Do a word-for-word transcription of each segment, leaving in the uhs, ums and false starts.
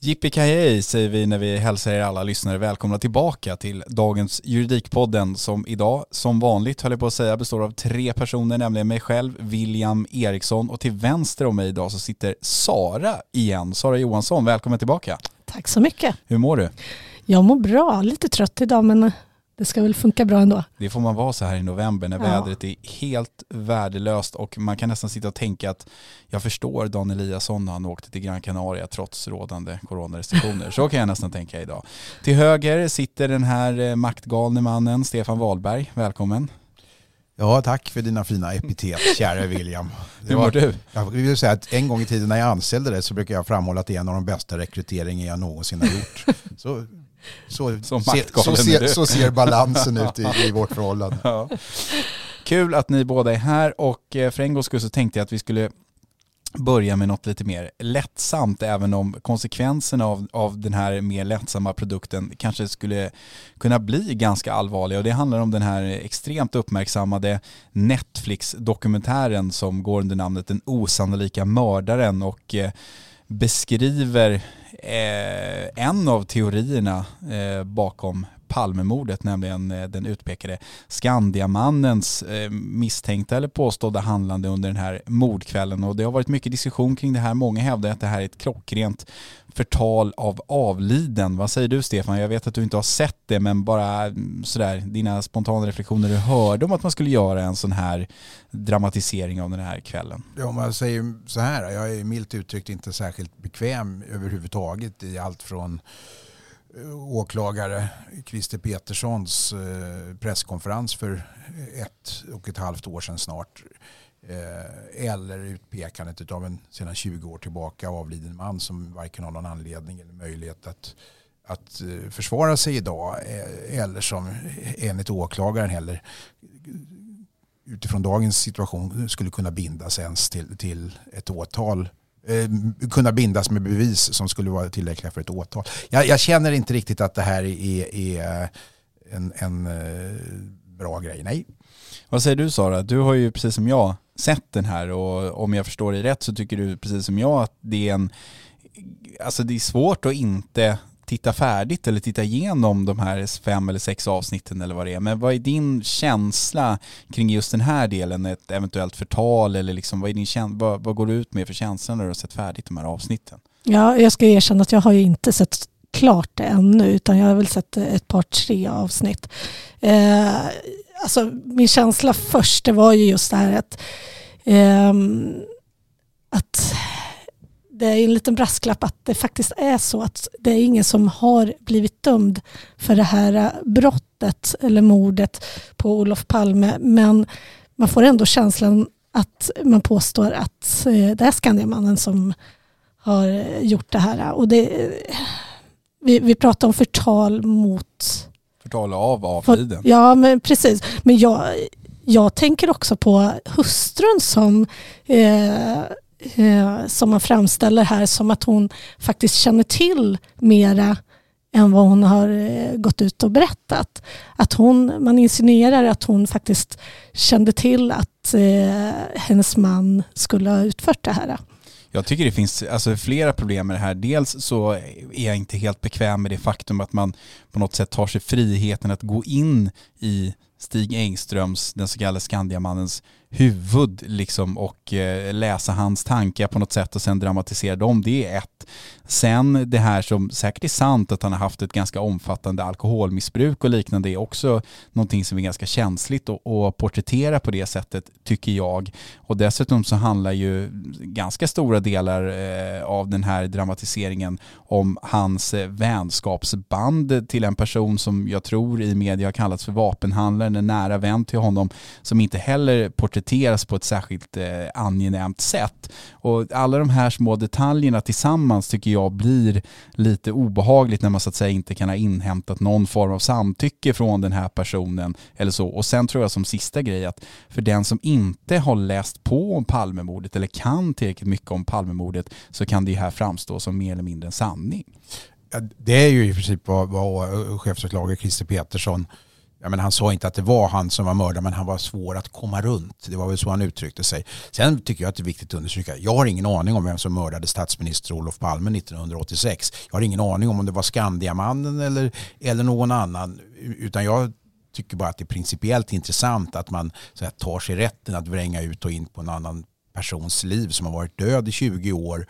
Yippee säger vi när vi hälsar er alla lyssnare välkomna tillbaka till dagens Juridikpodden som idag som vanligt höll jag på att säga består av tre personer, nämligen mig själv, William Eriksson, och till vänster om mig idag så sitter Sara igen. Sara Johansson, välkommen tillbaka. Tack så mycket. Hur mår du? Jag mår bra, lite trött idag men det ska väl funka bra ändå. Det får man vara så här i november när ja. vädret är helt värdelöst och man kan nästan sitta och tänka att jag förstår Dan Eliasson när han åkte till Gran Canaria trots rådande coronarestriktioner. Så kan jag nästan tänka idag. Till höger sitter den här maktgalne mannen Stefan Wahlberg. Välkommen. Ja, tack för dina fina epitet, kära William. Hur mår du? Jag vill säga att en gång i tiden när jag anställde det så brukar jag framhålla att det är en av de bästa rekryteringar jag någonsin har gjort. Så, så, Som ser, så, ser, så ser balansen ut i, i vårt förhållande. Ja. Kul att ni båda är här, och för en gångs skull så tänkte jag att vi skulle börja med något lite mer lättsamt, även om konsekvenserna av, av den här mer lättsamma produkten kanske skulle kunna bli ganska allvarliga. Och det handlar om den här extremt uppmärksammade Netflix-dokumentären som går under namnet Den osannolika mördaren och eh, beskriver eh, en av teorierna eh, bakom Palmemordet, nämligen eh, den utpekade Skandiamannens eh, misstänkta eller påstådda handlande under den här mordkvällen. Och det har varit mycket diskussion kring det här. Många hävdar att det här är ett klockrent förtal av avliden. Vad säger du, Stefan? Jag vet att du inte har sett det, men bara sådär, dina spontana reflektioner du hörde om att man skulle göra en sån här dramatisering av den här kvällen. Ja, om man säger så här, jag är milt uttryckt inte särskilt bekväm överhuvudtaget i allt från åklagare Christer Peterssons presskonferens för ett och ett halvt år sedan snart, eller utpekandet av en sedan tjugo år tillbaka avliden man som varken har någon anledning eller möjlighet att, att försvara sig idag, eller som enligt åklagaren heller utifrån dagens situation skulle kunna bindas ens till, till ett åtal. Eh, kunna bindas med bevis som skulle vara tillräckliga för ett åtal. Jag, jag känner inte riktigt att det här är, är en, en eh, bra grej. Nej. Vad säger du, Sara? Du har ju precis som jag sett den här, och om jag förstår dig rätt så tycker du precis som jag att det är en, alltså det är svårt att inte titta färdigt eller titta igenom de här fem eller sex avsnitten eller vad det är. Men vad är din känsla kring just den här delen, ett eventuellt förtal, eller liksom, vad, är din käns- vad, vad går du ut med för känsla när du har sett färdigt de här avsnitten? Ja, jag ska erkänna att jag har ju inte sett klart det ännu, utan jag har väl sett ett par tre avsnitt. Eh, alltså min känsla först, det var ju just det här att eh, att det är en liten brasklapp att det faktiskt är så att det är ingen som har blivit dömd för det här brottet eller mordet på Olof Palme, men man får ändå känslan att man påstår att det är Skandiamannen som har gjort det här. Och det, vi, vi pratar om förtal mot... Förtal av avliden. Ja, men precis. Men jag, jag tänker också på hustrun som... Eh, Eh, som man framställer här som att hon faktiskt känner till mera än vad hon har eh, gått ut och berättat. Att hon, man insinuerar att hon faktiskt kände till att eh, hennes man skulle ha utfört det här. Jag tycker det finns alltså flera problem med det här. Dels så är jag inte helt bekväm med det faktum att man på något sätt tar sig friheten att gå in i Stig Engströms, den så kallade Skandiamannens huvud liksom, och eh, läsa hans tankar på något sätt och sen dramatisera dem. Det är ett. Sen det här som säkert är sant, att han har haft ett ganska omfattande alkoholmissbruk och liknande, är också någonting som är ganska känsligt att, att porträttera på det sättet, tycker jag. Och dessutom så handlar ju ganska stora delar eh, av den här dramatiseringen om hans eh, vänskapsband till en person som jag tror i media har kallats för vapenhandlaren, en nära vän till honom, som inte heller porträtteras på ett särskilt eh, angenämt sätt. Och alla de här små detaljerna tillsammans tycker jag blir lite obehagligt när man så att säga inte kan ha inhämtat någon form av samtycke från den här personen eller så. Och sen tror jag som sista grej att för den som inte har läst på om Palmemordet eller kan tillräckligt mycket om Palmemordet, så kan det här framstå som mer eller mindre en sanning. Ja, det är ju i princip vad, vad chefsåklagare Christer Petersson Ja, men han sa inte att det var han som var mördare, men han var svår att komma runt. Det var väl så han uttryckte sig. Sen tycker jag att det är viktigt att understryka. Jag har ingen aning om vem som mördade statsminister Olof Palme nittonhundraåttiosex. Jag har ingen aning om om det var Skandiamannen eller, eller någon annan. Utan jag tycker bara att det är principiellt intressant att man så här, tar sig rätten att vränga ut och in på en annan persons liv som har varit död i tjugo år.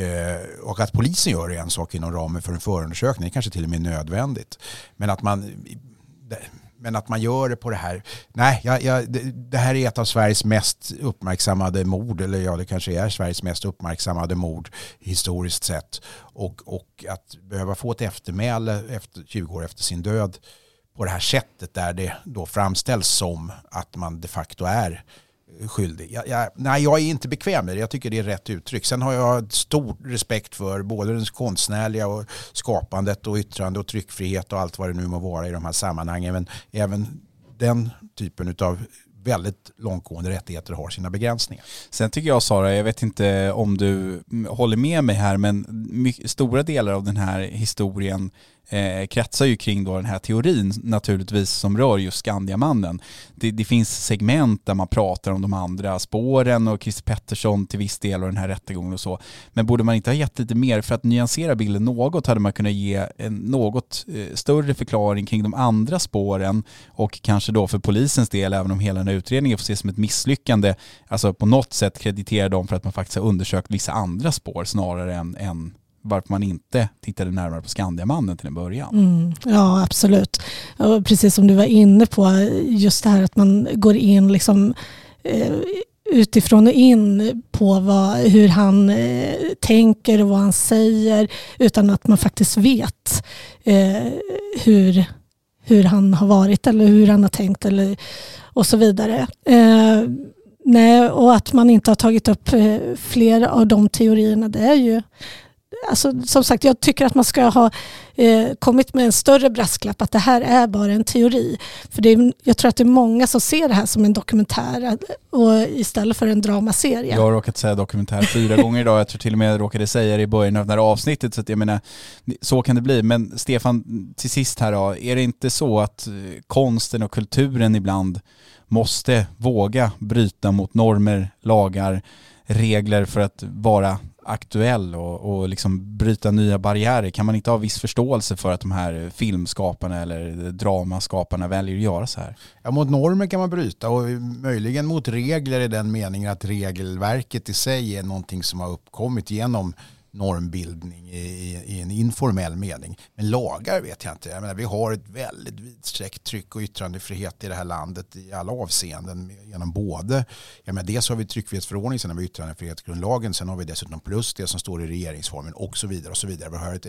Eh, och att polisen gör en sak inom ramen för en förundersökning. Det kanske till och med är nödvändigt. Men att man... Det, Men att man gör det på det här. Nej, jag, jag, det, det här är ett av Sveriges mest uppmärksammade mord. Eller ja, det kanske är Sveriges mest uppmärksammade mord historiskt sett. Och, och att behöva få ett eftermäle efter, tjugo år efter sin död på det här sättet där det då framställs som att man de facto är skyldig. Jag, jag, nej, jag är inte bekväm med det. Jag tycker det är rätt uttryck. Sen har jag stor respekt för både den konstnärliga och skapandet och yttrande och tryckfrihet och allt vad det nu må vara i de här sammanhangen. Men även den typen av väldigt långtgående rättigheter har sina begränsningar. Sen tycker jag, Sara, jag vet inte om du håller med mig här, men mycket, stora delar av den här historien eh, kretsar ju kring då den här teorin naturligtvis som rör just Skandiamannen. Det, det finns segment där man pratar om de andra spåren och Christer Pettersson till viss del och den här rättegången och så. Men borde man inte ha gett lite mer för att nyansera bilden något, hade man kunnat ge en något eh, större förklaring kring de andra spåren och kanske då för polisens del, även om hela den här utredningen får ses som ett misslyckande, alltså på något sätt kreditera dem för att man faktiskt har undersökt vissa andra spår snarare än, än varför man inte tittade närmare på Skandiamannen till en början. Mm, ja, absolut. Och precis som du var inne på, just det här att man går in liksom eh, utifrån och in på vad, hur han eh, tänker och vad han säger utan att man faktiskt vet eh, hur, hur han har varit eller hur han har tänkt eller, och så vidare. Eh, nej, och att man inte har tagit upp eh, fler av de teorierna, det är ju alltså, som sagt, jag tycker att man ska ha eh, kommit med en större brasklapp att det här är bara en teori. För det är, jag tror att det är många som ser det här som en dokumentär och istället för en dramaserie. Jag har råkat säga dokumentär fyra gånger idag. Jag tror till och med jag råkade säga det i början av det här avsnittet. Så att jag menar, så kan det bli. Men Stefan, till sist här då. Är det inte så att konsten och kulturen ibland måste våga bryta mot normer, lagar, regler för att vara aktuell och, och liksom bryta nya barriärer? Kan man inte ha viss förståelse för att de här filmskaparna eller dramaskaparna väljer att göra så här? Ja, mot normer kan man bryta och möjligen mot regler i den meningen att regelverket i sig är någonting som har uppkommit genom normbildning i, i en informell mening. Men lagar vet jag inte. Jag menar, vi har ett väldigt vidsträckt tryck- och yttrandefrihet i det här landet i alla avseenden genom både, jag menar, dels har vi tryckfrihetsförordning, sen har vi yttrandefrihetsgrundlagen, sen har vi dessutom plus det som står i regeringsformen och så vidare och så vidare. Vi har ett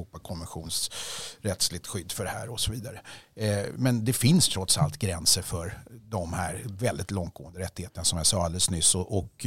Europakonventionsrättsligt skydd för det här och så vidare. Men det finns trots allt gränser för de här väldigt långtgående rättigheterna som jag sa alldeles nyss och, och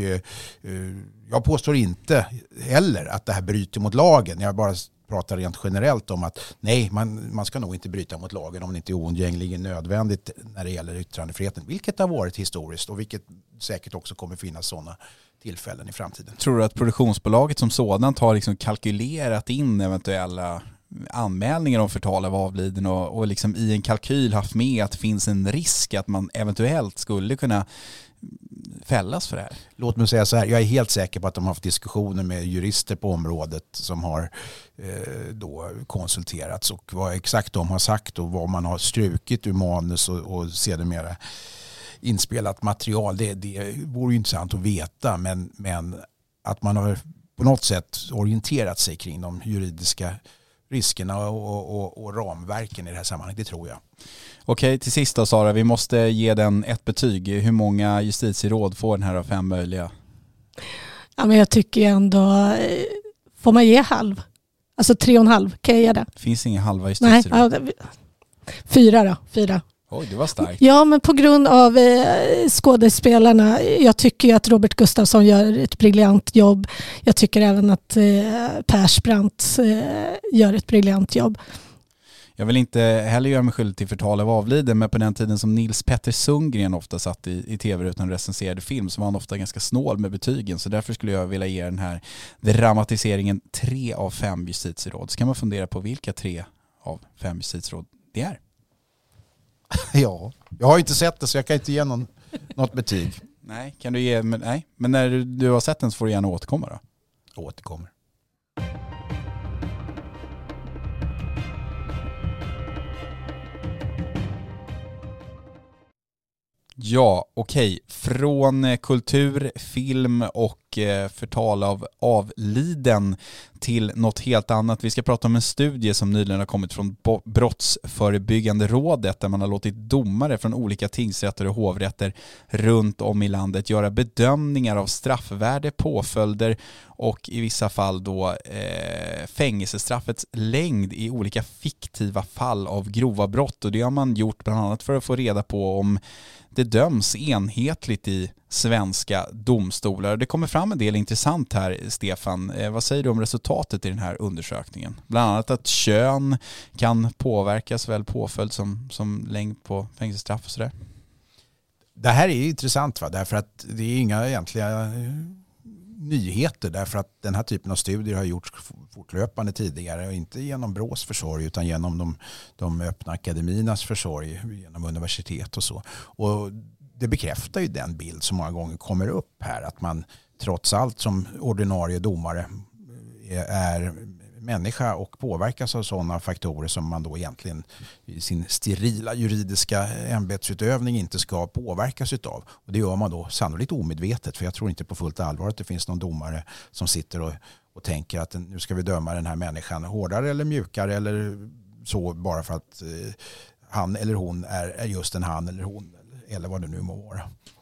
jag påstår inte heller att det här bryter mot lagen. Jag bara pratar rent generellt om att nej, man, man ska nog inte bryta mot lagen om det inte är oundgängligen nödvändigt när det gäller yttrandefriheten. Vilket har varit historiskt och vilket säkert också kommer finnas sådana tillfällen i framtiden. Tror du att produktionsbolaget som sådant har liksom kalkylerat in eventuella anmälningar om förtal av avliden och, och liksom i en kalkyl haft med att det finns en risk att man eventuellt skulle kunna fällas för det här? Låt mig säga så här, jag är helt säker på att de har haft diskussioner med jurister på området som har eh, då konsulterats och vad exakt de har sagt och vad man har strukit ur manus och, och sedermera inspelat material. Det, det vore ju intressant att veta, men, men att man har på något sätt orienterat sig kring de juridiska riskerna och, och, och ramverken i det här sammanhanget, det tror jag. Okej, till sist då Sara, vi måste ge den ett betyg. Hur många justitieråd får den här av fem möjliga? Ja, men jag tycker ändå, får man ge halv? Alltså tre och en halv, kan jag ge det? Finns inga halva justitieråd? Nej, ja, fyra då, fyra. Oj, det var starkt. Ja, men på grund av eh, skådespelarna. Jag tycker att Robert Gustafsson gör ett briljant jobb. Jag tycker även att eh, Persbrandt eh, gör ett briljant jobb. Jag vill inte heller göra mig skyldig till förtal av avliden, men på den tiden som Nils Petter Sundgren ofta satt i, i tv-rutan och recenserade film så var han ofta ganska snål med betygen. Så därför skulle jag vilja ge den här dramatiseringen tre av fem justitieråd. Så kan man fundera på vilka tre av fem justitieråd det är. Ja, jag har inte sett det så jag kan inte ge någon, något betyg. Nej, kan du ge, men, nej. men när du har sett den så får du gärna återkomma då. Återkommer. Ja, okej. Okay. Från kultur, film och eh, förtal av avliden till något helt annat. Vi ska prata om en studie som nyligen har kommit från Brottsförebyggande rådet där man har låtit domare från olika tingsrätter och hovrätter runt om i landet göra bedömningar av straffvärde, påföljder och i vissa fall då eh, fängelsestraffets längd i olika fiktiva fall av grova brott. Och det har man gjort bland annat för att få reda på om det döms enhetligt i svenska domstolar. Det kommer fram en del intressant här, Stefan. Eh, vad säger du om resultatet i den här undersökningen? Bland annat att kön kan påverka såväl påföljd som, som längd på fängelsestraff och sådär. Det här är intressant, va? Därför att det är inga egentliga nyheter, därför att den här typen av studier har gjorts fortlöpande tidigare och inte genom Brås försorg utan genom de, de öppna akademiernas försorg, genom universitet och så. Och det bekräftar ju den bild som många gånger kommer upp här, att man trots allt som ordinarie domare är människa och påverkas av sådana faktorer som man då egentligen i sin sterila juridiska ämbetsutövning inte ska påverkas utav. Och det gör man då sannolikt omedvetet, för jag tror inte på fullt allvar att det finns någon domare som sitter och, och tänker att nu ska vi döma den här människan hårdare eller mjukare eller så bara för att eh, han eller hon är, är just en han eller hon eller vad det nu må vara.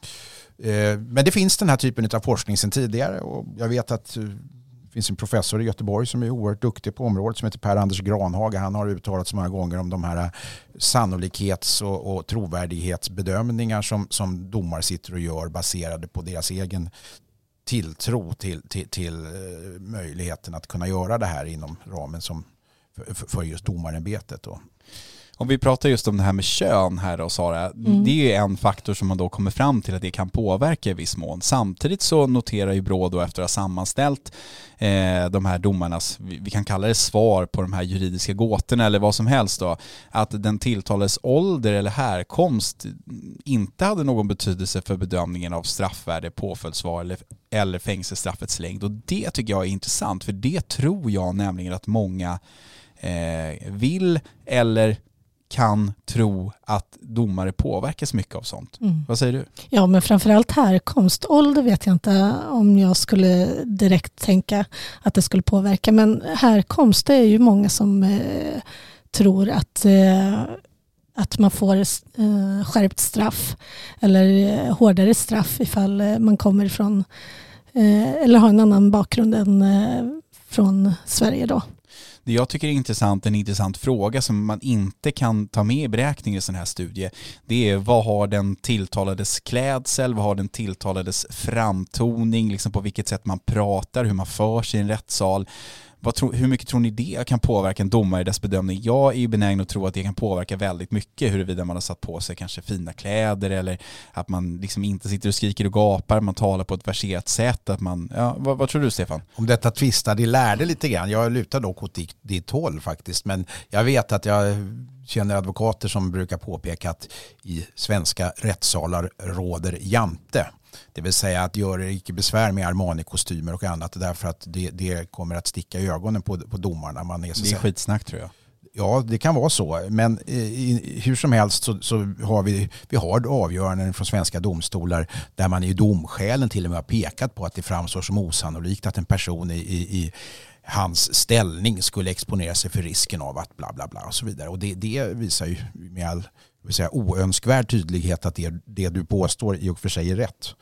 Eh, men det finns den här typen av forskning sedan tidigare och jag vet att det finns en professor i Göteborg som är oerhört duktig på området som heter Per-Anders Granhage. Han har uttalat så många gånger om de här sannolikhets- och, och trovärdighetsbedömningar som, som domare sitter och gör baserade på deras egen tilltro till, till, till möjligheten att kunna göra det här inom ramen som för, för just domarämbetet då. Om vi pratar just om det här med kön här då, Sara, mm. det är ju en faktor som man då kommer fram till att det kan påverka i viss mån. Samtidigt så noterar ju Brå då efter att ha sammanställt eh, de här domarnas, vi, vi kan kalla det svar på de här juridiska gåtorna eller vad som helst då, att den tilltalades ålder eller härkomst inte hade någon betydelse för bedömningen av straffvärde, påföljdsvar eller, eller fängelsestraffets längd. Och det tycker jag är intressant, för det tror jag nämligen att många eh, vill eller kan tro att domare påverkas mycket av sånt. Mm. Vad säger du? Ja, men framförallt härkomst. Ålder vet jag inte om jag skulle direkt tänka att det skulle påverka. Men härkomst, det är ju många som eh, tror att, eh, att man får eh, skärpt straff eller eh, hårdare straff ifall eh, man kommer ifrån eh, eller har en annan bakgrund än eh, från Sverige då. Det jag tycker är intressant, en intressant fråga som man inte kan ta med i beräkning i sån här studie, det är vad har den tilltalades klädsel, vad har den tilltalades framtoning, liksom på vilket sätt man pratar, hur man för sig i en rättssal. Vad tro, hur mycket tror ni det kan påverka en domare i dess bedömning? Jag är benägen att tro att det kan påverka väldigt mycket, huruvida man har satt på sig kanske fina kläder eller att man liksom inte sitter och skriker och gapar, man talar på ett verserat sätt. Att man, ja, vad, vad tror du, Stefan? Om detta tvistar, det lärde lite grann. Jag lutar dock åt ditt, ditt håll faktiskt, men jag vet att jag känner advokater som brukar påpeka att i svenska rättssalar råder jante. Det vill säga att göra icke besvär med Armani-kostymer och annat därför att det, det kommer att sticka i ögonen på, på domarna. Man är så det är skitsnack tror jag. Ja, det kan vara så. Men i, hur som helst så, så har vi, vi har avgöranden från svenska domstolar där man i domskälen till och med har pekat på att det framstår som osannolikt att en person i, i, i hans ställning skulle exponera sig för risken av att bla bla bla och så vidare. Och det, det visar ju med all vill säga, oönskvärd tydlighet att det, det du påstår i och för sig är rätt.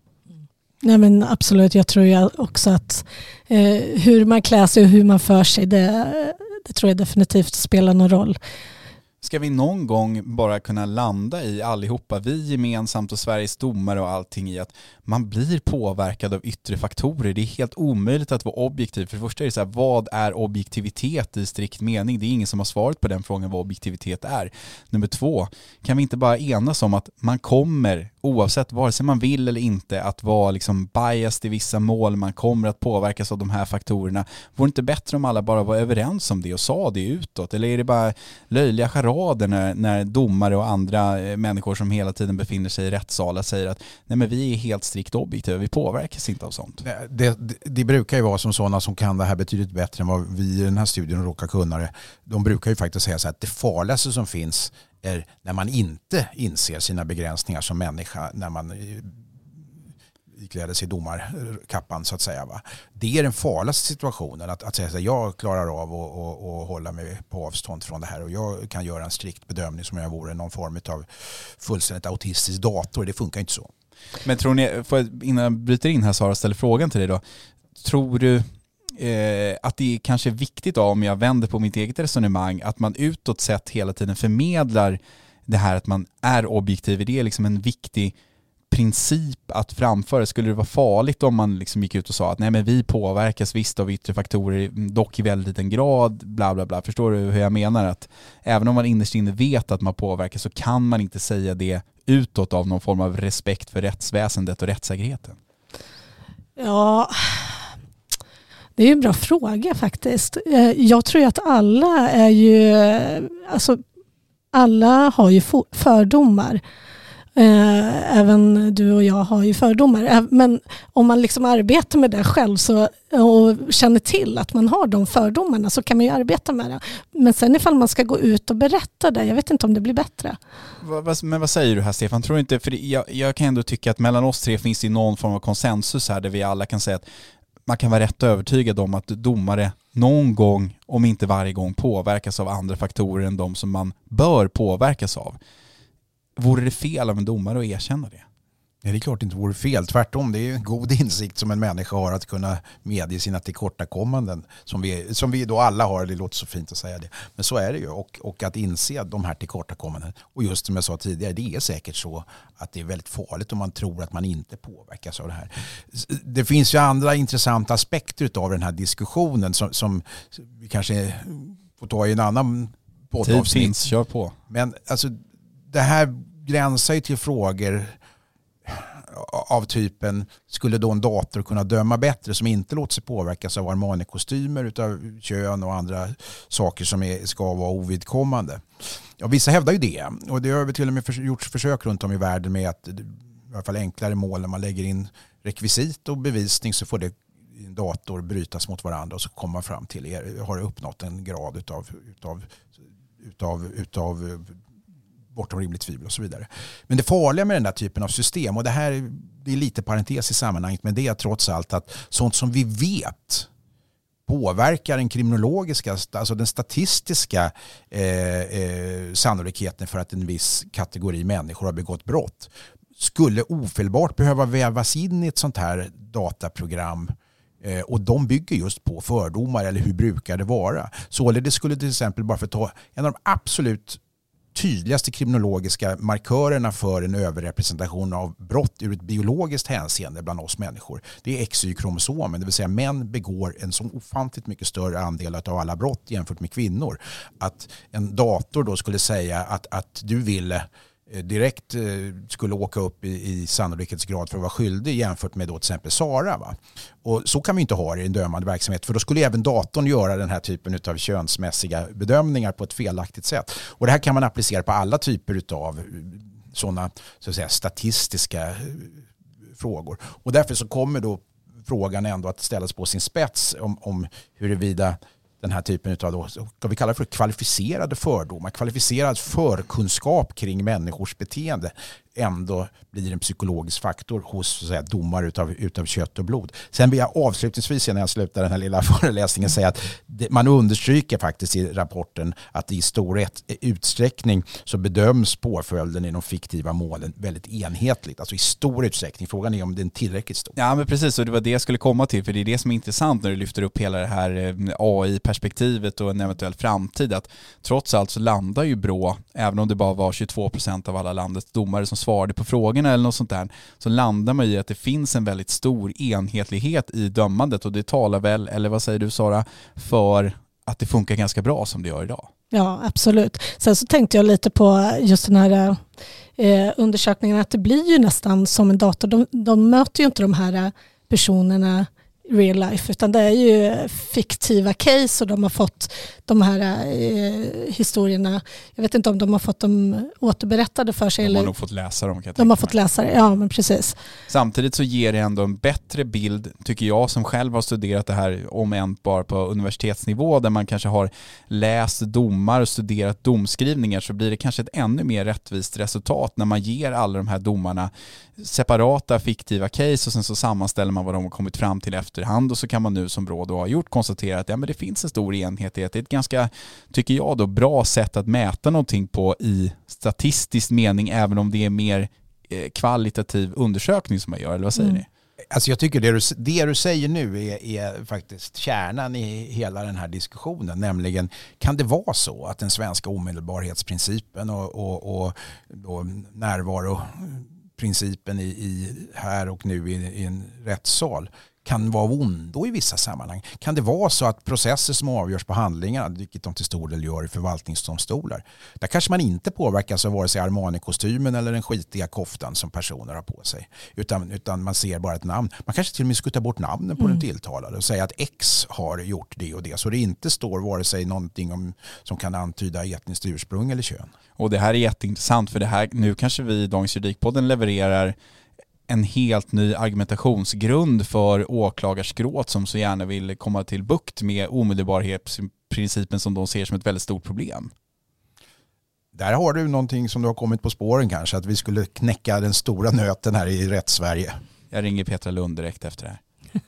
Nej men absolut, jag tror ju också att eh, hur man klär sig och hur man för sig, det, det tror jag definitivt spelar någon roll. Ska vi någon gång bara kunna landa i allihopa, vi gemensamt och Sveriges domare och allting, i att man blir påverkad av yttre faktorer. Det är helt omöjligt att vara objektiv. För det första är det så här, vad är objektivitet i strikt mening? Det är ingen som har svarat på den frågan vad objektivitet är. Nummer två, kan vi inte bara enas om att man kommer, oavsett vare sig man vill eller inte, att vara liksom biased i vissa mål, man kommer att påverkas av de här faktorerna. Vore det inte bättre om alla bara var överens om det och sa det utåt? Eller är det bara löjliga charad charader när, när domare och andra eh, människor som hela tiden befinner sig i rättssalen säger att nej, men vi är helt strikt objektiva, vi påverkas inte av sånt. Det, det, det brukar ju vara som sådana som kan det här betydligt bättre än vad vi i den här studien råkar kunna det. De brukar ju faktiskt säga så att det farligaste som finns är när man inte inser sina begränsningar som människa, när man ikläder sig domarkappan så att säga. Va? Det är den farligaste situationen, att, att säga att jag klarar av att och, och hålla mig på avstånd från det här och jag kan göra en strikt bedömning som jag vore någon form av fullständigt autistisk dator. Det funkar inte så. Men tror ni, får jag, innan jag bryter in här Sara, ställer frågan till dig då. Tror du eh, att det är kanske viktigt då, om jag vänder på mitt eget resonemang, att man utåt sett hela tiden förmedlar det här att man är objektiv? Det är liksom en viktig princip att framföra. Skulle det vara farligt om man liksom gick ut och sa att nej, men vi påverkas visst av yttre faktorer, dock i väldigt liten grad, bla bla bla. Förstår du hur jag menar? Att även om man innerst inne vet att man påverkas så kan man inte säga det utåt av någon form av respekt för rättsväsendet och rättssäkerheten. Ja, det är ju en bra fråga faktiskt. Jag tror ju att alla är ju, alltså alla har ju fördomar. Även du och jag har ju fördomar. Men om man liksom arbetar med det själv så, och känner till att man har de fördomarna, så kan man ju arbeta med det. Men sen ifall man ska gå ut och berätta det, jag vet inte om det blir bättre. Men vad säger du här, Stefan? Tror inte, för jag, jag kan ändå tycka att mellan oss tre finns det någon form av konsensus här där vi alla kan säga att man kan vara rätt övertygad om att domare någon gång, om inte varje gång, påverkas av andra faktorer än de som man bör påverkas av. Vore det fel av en domare att erkänna det? Nej, det är klart det inte vore fel. Tvärtom, det är en god insikt som en människa har att kunna medge sina tillkortakommanden. Som vi, som vi då alla har, det låter så fint att säga det. Men så är det ju. Och, och att inse de här tillkortakommanden. Och just som jag sa tidigare, det är säkert så att det är väldigt farligt om man tror att man inte påverkas av det här. Det finns ju andra intressanta aspekter av den här diskussionen som, som vi kanske får ta i en annan poddavsnitt. Tid finns, kör på. Men alltså, det här gränsar ju till frågor av typen, skulle då en dator kunna döma bättre som inte låter sig påverkas av Armani-kostymer, utav kön och andra saker som är, ska vara ovidkommande? Ja, vissa hävdar ju det, och det har vi till och med för, gjort försök runt om i världen med att, i alla fall enklare mål, när man lägger in rekvisit och bevisning så får det i en dator brytas mot varandra och så kommer man fram till, er, har uppnått en grad utav, utav, utav, utav bortom rimligt tvivel och så vidare. Men det farliga med den där typen av system, och det här det är lite parentes i sammanhanget, men det är trots allt att sånt som vi vet påverkar den kriminologiska, alltså den statistiska eh, eh, sannolikheten för att en viss kategori människor har begått brott skulle ofelbart behöva vävas in i ett sånt här dataprogram. Eh, och de bygger just på fördomar, eller hur brukar det vara. Så det skulle till exempel, bara för att ta en av de absolut tydligaste kriminologiska markörerna för en överrepresentation av brott ur ett biologiskt hänseende bland oss människor. Det är X Y-kromosomen, det vill säga män begår en så ofantligt mycket större andel av alla brott jämfört med kvinnor. Att en dator då skulle säga att, att du ville direkt skulle åka upp i, i sannolikhetsgrad för att vara skyldig jämfört med då till exempel Sara. Va? Och så kan vi inte ha det i en dömande verksamhet, för då skulle även datorn göra den här typen av könsmässiga bedömningar på ett felaktigt sätt. Och det här kan man applicera på alla typer av sådana, så att säga, statistiska frågor. Och därför så kommer då frågan ändå att ställas på sin spets om, om huruvida den här typen av, då, ska vi kalla det för kvalificerade fördomar, kvalificerad förkunskap kring människors beteende ändå blir en psykologisk faktor hos, så att säga, domar utav, utav kött och blod. Sen vill jag avslutningsvis, när jag slutar den här lilla föreläsningen, säga att det, man understryker faktiskt i rapporten att i stor utsträckning så bedöms påföljden i de fiktiva målen väldigt enhetligt. Alltså i stor utsträckning. Frågan är om den är tillräckligt stor. Ja, men precis, och det var det jag skulle komma till, för det är det som är intressant när du lyfter upp hela det här A I-perspektivet och en eventuell framtid, att trots allt så landar ju Brå, även om det bara var tjugotvå procent av alla landets domare som svarade på frågorna eller något sånt där, så landar man i att det finns en väldigt stor enhetlighet i dömandet, och det talar väl, eller vad säger du Sara, för att det funkar ganska bra som det gör idag. Ja, absolut. Sen så tänkte jag lite på just den här eh, undersökningen, att det blir ju nästan som en dator. De, de möter ju inte de här personerna real life, utan det är ju fiktiva case och de har fått de här eh, historierna. Jag vet inte om de har fått dem återberättade för sig. De har eller nog fått läsa dem. Kan jag de har mig. fått läsa det, ja men precis. Samtidigt så ger det ändå en bättre bild, tycker jag, som själv har studerat det här, om än bara på universitetsnivå, där man kanske har läst domar och studerat domskrivningar, så blir det kanske ett ännu mer rättvist resultat när man ger alla de här domarna separata fiktiva case och sen så sammanställer man vad de har kommit fram till efterhand, och så kan man nu som Brå då har gjort konstatera att ja, men det finns en stor enhetlighet. Det är ett ganska, tycker jag då, bra sätt att mäta någonting på i statistisk mening, även om det är mer eh, kvalitativ undersökning som man gör, eller vad säger mm. ni? Alltså jag tycker det du, det du säger nu är, är faktiskt kärnan i hela den här diskussionen, nämligen kan det vara så att den svenska omedelbarhetsprincipen och, och, och, och närvaroprincipen i, i här och nu i, i en rättssal kan vara ondo i vissa sammanhang? Kan det vara så att processer som avgörs på handlingarna, vilket de till stor del gör i förvaltningsdomstolar, där kanske man inte påverkas av vare sig Armani-kostymen eller den skitiga koftan som personer har på sig, utan, utan man ser bara ett namn. Man kanske till och med ska ta bort namnen på mm. den tilltalade och säga att X har gjort det och det, så det inte står vare sig någonting om, som kan antyda etniskt ursprung eller kön. Och det här är jätteintressant, för det här, nu kanske vi i Dagens Juridikpodden levererar en helt ny argumentationsgrund för åklagarskrået som så gärna vill komma till bukt med omedelbarhetsprincipen som de ser som ett väldigt stort problem. Där har du någonting som du har kommit på spåren kanske, att vi skulle knäcka den stora nöten här i Rättssverige. Jag ringer Petra Lund direkt efter det här.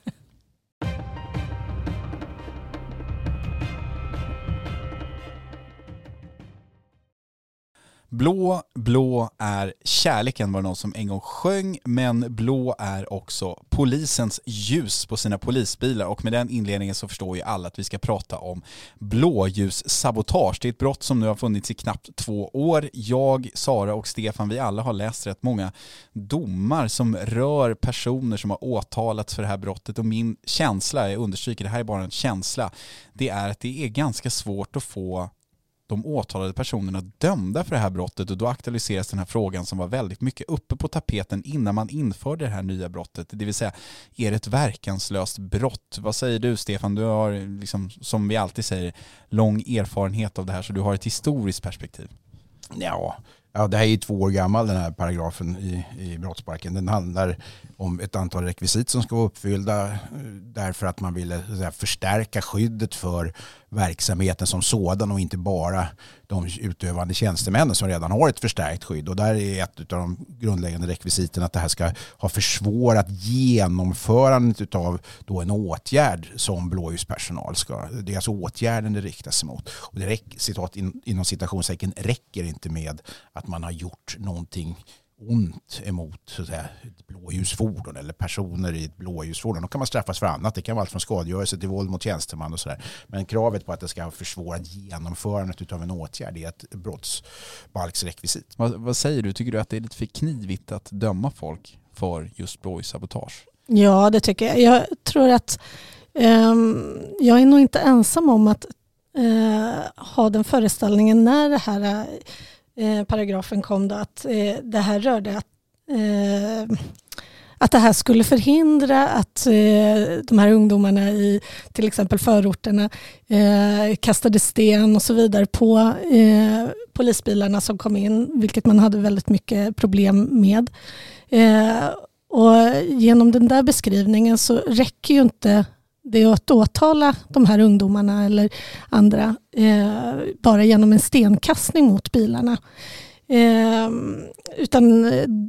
Blå, blå är kärleken, var det någon som en gång sjöng, men blå är också polisens ljus på sina polisbilar, och med den inledningen så förstår ju alla att vi ska prata om blåljussabotage. Det är ett brott som nu har funnits i knappt två år. Jag, Sara och Stefan, vi alla har läst rätt många domar som rör personer som har åtalats för det här brottet, och min känsla, jag understryker, det här är bara en känsla, det är att det är ganska svårt att få de åtalade personerna dömda för det här brottet, och då aktualiseras den här frågan som var väldigt mycket uppe på tapeten innan man införde det här nya brottet. Det vill säga, är det ett verkanslöst brott? Vad säger du, Stefan? Du har, liksom, som vi alltid säger, lång erfarenhet av det här, så du har ett historiskt perspektiv. Ja, ja det här är ju två år gammal, den här paragrafen i, i brottsbalken. Den handlar om ett antal rekvisit som ska vara uppfyllda därför att man ville så att säga, förstärka skyddet för verksamheten som sådan och inte bara de utövande tjänstemännen som redan har ett förstärkt skydd. Och där är ett av de grundläggande rekvisiten att det här ska ha försvårat genomförandet av då en åtgärd som blåljuspersonal ska. Det är alltså åtgärden det riktas sig mot. Och det räcker, citat in, inom citationstecken, räcker inte med att man har gjort någonting ont emot så att säga, ett blåljusfordon eller personer i ett blåljusfordon. Då kan man straffas för annat. Det kan vara allt från skadegörelse till våld mot tjänsteman och sådär. Men kravet på att det ska ha försvårat genomförandet av en åtgärd är ett brottsbalksrekvisit. Vad, vad säger du? Tycker du att det är lite för knivigt att döma folk för just blåljussabotage? Ja, det tycker jag. Jag tror att um, jag är nog inte ensam om att uh, ha den föreställningen när det här Eh, paragrafen kom då, att eh, det här rörde att, eh, att det här skulle förhindra att eh, de här ungdomarna i till exempel förorterna eh, kastade sten och så vidare på eh, polisbilarna som kom in, vilket man hade väldigt mycket problem med. Eh, och genom den där beskrivningen så räcker ju inte det är att åtala de här ungdomarna eller andra eh, bara genom en stenkastning mot bilarna. Eh, utan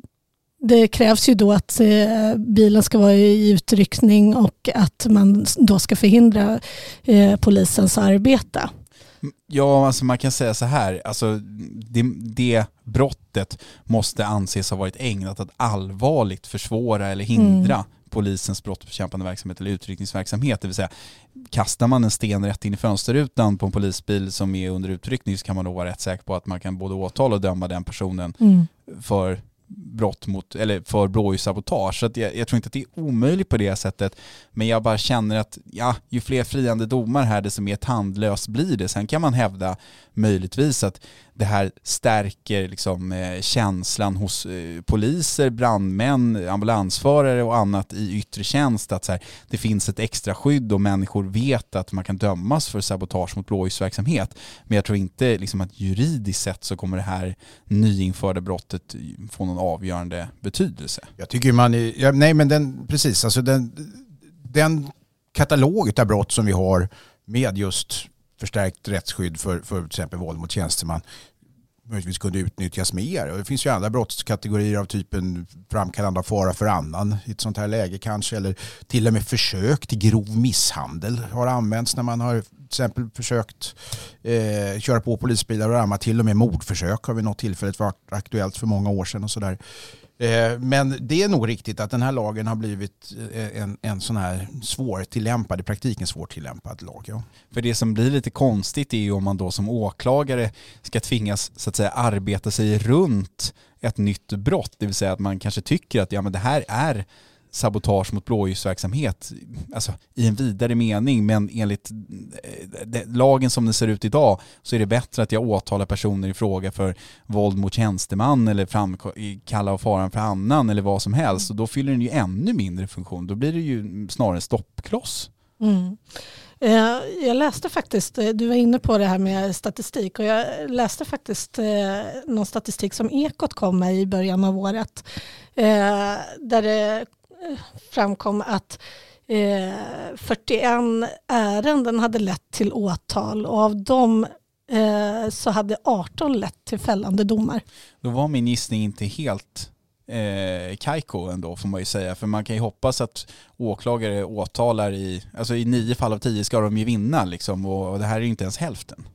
det krävs ju då att eh, bilen ska vara i utryckning och att man då ska förhindra eh, polisens arbete. Ja, alltså man kan säga så här, alltså det, det brottet måste anses ha varit ägnat att allvarligt försvåra eller hindra mm. polisens brottsbekämpande verksamhet eller utryckningsverksamhet. Det vill säga, kastar man en sten rätt in i fönsterrutan på en polisbil som är under utryckning, så kan man då vara rätt säker på att man kan både åtala och döma den personen mm. för brott mot, eller för blåljussabotage. Så att jag, jag tror inte att det är omöjligt på det sättet. Men jag bara känner att ja, ju fler friande domar här, desto mer tandlöst blir det. Sen kan man hävda möjligtvis att det här stärker liksom, eh, känslan hos eh, poliser, brandmän, ambulansförare och annat i yttre tjänst. Att så här, det finns ett extra skydd och människor vet att man kan dömas för sabotage mot blåljusverksamhet. Men jag tror inte liksom, att juridiskt sett så kommer det här nyinförda brottet få någon avgörande betydelse. Jag tycker man är, ja, nej men den, precis, alltså den, den katalog av brott som vi har med just förstärkt rättsskydd för, för till exempel våld mot tjänsteman möjligtvis kunde utnyttjas mer. Och det finns ju andra brottskategorier av typen framkallande av fara för annan i ett sånt här läge kanske, eller till och med försök till grov misshandel har använts när man har till exempel försökt eh, köra på polisbilar och ramma. Till och med mordförsök har vid något tillfället varit aktuellt för många år sedan och sådär. Men det är nog riktigt att den här lagen har blivit en, en sån här svårtillämpad, i praktiken svårtillämpad lag. Ja. För det som blir lite konstigt är ju om man då som åklagare ska tvingas så att säga arbeta sig runt ett nytt brott. Det vill säga att man kanske tycker att ja, men det här är sabotage mot blåljusverksamhet, alltså i en vidare mening, men enligt lagen som den ser ut idag så är det bättre att jag åtalar personer i fråga för våld mot tjänsteman eller framkalla av faran för annan eller vad som helst, och då fyller den ju ännu mindre funktion. Då blir det ju snarare stoppkloss. Mm. Jag läste faktiskt, du var inne på det här med statistik, och jag läste faktiskt någon statistik som Ekot kom med i början av året där det framkom att eh, fyrtioen ärenden hade lett till åtal, och av dem eh, så hade arton lett till fällande domar. Då var min gissning inte helt eh, kajko ändå, får man ju säga. För man kan ju hoppas att åklagare åtalar i, alltså i nio fall av tio ska de ju vinna liksom, och, och det här är ju inte ens hälften.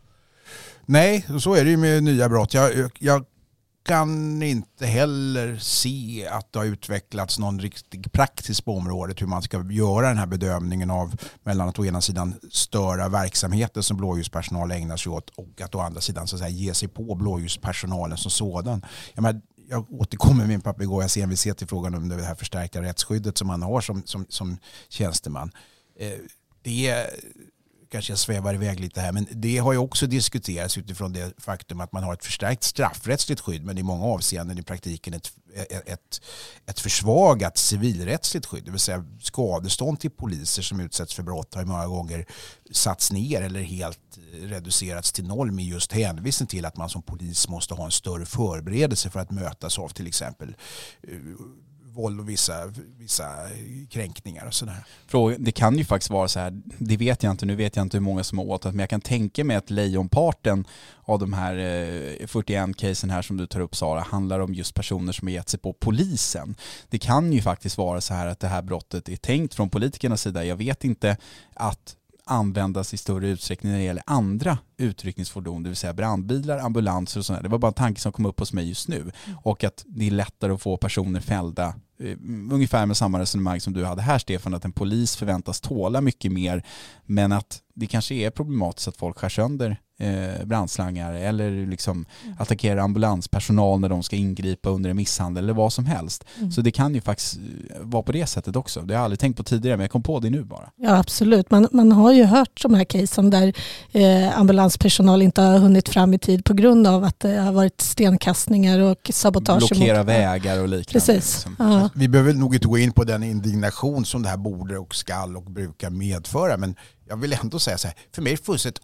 Nej, så är det ju med nya brott. Jag, jag kan inte heller se att det har utvecklats någon riktig praxis på området hur man ska göra den här bedömningen av mellan att å ena sidan störa verksamheten som blåljuspersonal ägnar sig åt och att å andra sidan så att säga ge sig på blåljuspersonalen som sådan. Jag, menar, jag återkommer med min papegoja C N V C till frågan om det här förstärkta rättsskyddet som man har som, som, som tjänsteman. Eh, det kanske jag svävar iväg lite här, men det har ju också diskuterats utifrån det faktum att man har ett förstärkt straffrättsligt skydd, men i många avseenden i praktiken ett, ett, ett försvagat civilrättsligt skydd, det vill säga skadestånd till poliser som utsätts för brott har många gånger satts ner eller helt reducerats till noll med just hänvisning till att man som polis måste ha en större förberedelse för att mötas av till exempel våld och vissa, vissa kränkningar och sådär. Det kan ju faktiskt vara så här, det vet jag inte, nu vet jag inte hur många som har åtalat, men jag kan tänka mig att lejonparten av de här fyrtioen casen här som du tar upp, Sara, handlar om just personer som har gett sig på polisen. Det kan ju faktiskt vara så här att det här brottet är tänkt från politikernas sida. Jag vet inte att användas i större utsträckning när det gäller andra utryckningsfordon, det vill säga brandbilar, ambulanser och sådär. Det var bara en tanke som kom upp hos mig just nu. Och att det är lättare att få personer fällda, ungefär med samma resonemang som du hade här, Stefan, att en polis förväntas tåla mycket mer, men att det kanske är problematiskt att folk skär sönder eh, brandslangar eller liksom mm. attackerar ambulanspersonal när de ska ingripa under en misshandel eller vad som helst. Mm. Så det kan ju faktiskt vara på det sättet också. Det har jag aldrig tänkt på tidigare, men jag kom på det nu bara. Ja, absolut. Man, man har ju hört de här casen där eh, ambulanspersonal inte har hunnit fram i tid på grund av att det har varit stenkastningar och sabotage. Blockera mot vägar och liknande. Precis. Liksom. Ja. Vi behöver nog inte gå in på den indignation som det här borde och skall och brukar medföra, men jag vill ändå säga så här, för mig är det fullständigt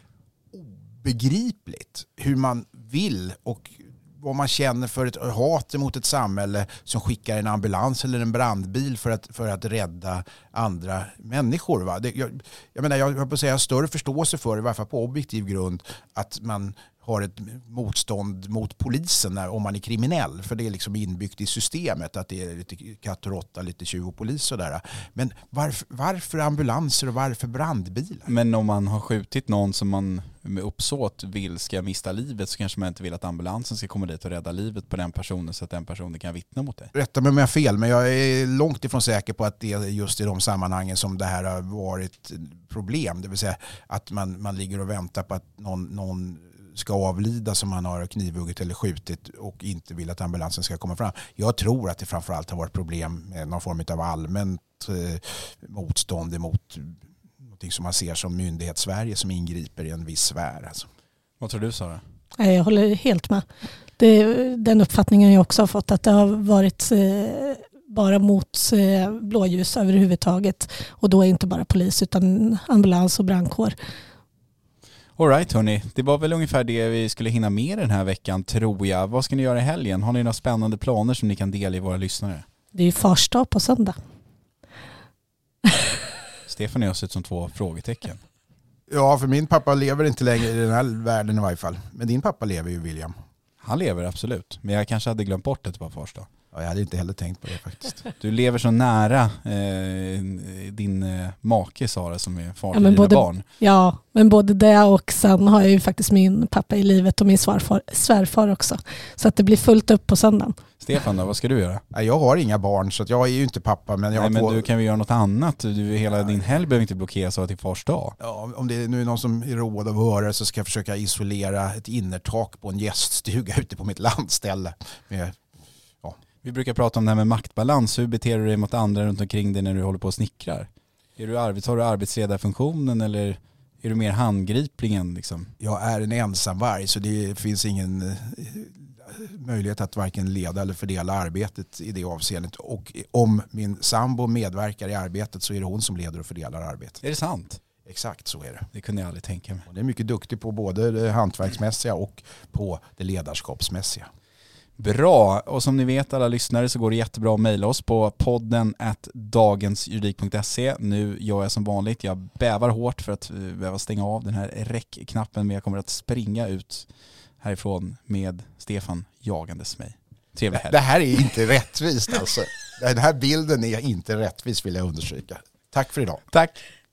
obegripligt hur man vill och vad man känner för ett hat mot ett samhälle som skickar en ambulans eller en brandbil för att, för att rädda andra människor. Va? Det, jag, jag menar, jag har på att säga större förståelse för, i varje fall på objektiv grund, att man har ett motstånd mot polisen när, om man är kriminell. För det är liksom inbyggt i systemet att det är lite katt och råtta, lite tjuv och polis och där. Men varför, varför ambulanser och varför brandbilar? Men om man har skjutit någon som man med uppsåt vill ska mista livet, så kanske man inte vill att ambulansen ska komma dit och rädda livet på den personen så att den personen kan vittna mot dig. Rätta mig om jag har fel, men jag är långt ifrån säker på att det är just i de sammanhangen som det här har varit problem. Det vill säga att man, man ligger och väntar på att någon, någon ska avlida som han har knivhugget eller skjutit och inte vill att ambulansen ska komma fram. Jag tror att det framförallt har varit problem med någon form av allmänt eh, motstånd emot någonting som man ser som myndighetssverige som ingriper i en viss sfär. Alltså. Vad tror du, Sara? Jag håller helt med. Det, den uppfattningen jag också har fått, att det har varit eh, bara mot eh, blåljus överhuvudtaget, och då är inte bara polis utan ambulans och brandkår. All right, hörni. Det var väl ungefär det vi skulle hinna med den här veckan, tror jag. Vad ska ni göra i helgen? Har ni några spännande planer som ni kan dela i våra lyssnare? Det är ju farsdag på söndag. Stefan och jag ser ut som två frågetecken. Ja, för min pappa lever inte längre i den här världen i varje fall. Men din pappa lever ju, William. Han lever absolut, men jag kanske hade glömt bort att det var farsdag. Ja, jag hade inte heller tänkt på det faktiskt. Du lever så nära eh, din eh, make, Sara, som är far till Ja, dina både, barn. Ja, men både det och sen har jag ju faktiskt min pappa i livet och min svärfar, svärfar också. Så att det blir fullt upp på söndagen. Stefan då, vad ska du göra? Jag har inga barn så att jag är ju inte pappa. Men, jag Nej, har men två... du kan ju göra något annat. Du, hela din helg behöver inte blockeras av till fars dag. Ja, om det är nu någon som är råd av att höra så ska jag försöka isolera ett innertak på en gäststuga ute på mitt landställe. Med, ja. Vi brukar prata om det här med maktbalans. Hur beter du dig mot andra runt omkring dig när du håller på och snickrar? Är du arbets, har du arbetsledarfunktionen eller är du mer handgripligen? Liksom? Jag är en ensamvarg så det finns ingen möjlighet att varken leda eller fördela arbetet i det avseendet. Och om min sambo medverkar i arbetet så är det hon som leder och fördelar arbetet. Är det sant? Exakt så är det. Det kunde jag aldrig tänka mig. Hon är mycket duktig på både det hantverksmässiga och på det ledarskapsmässiga. Bra, och som ni vet alla lyssnare så går det jättebra att mejla oss på podden at dagensjuridik punkt se. Nu gör jag som vanligt, jag bävar hårt för att behöva stänga av den här räckknappen, men jag kommer att springa ut härifrån med Stefan jagandes mig. Trevlig helg. Det här är inte rättvist alltså. Den här bilden är inte rättvis, vill jag understryka. Tack för idag. Tack.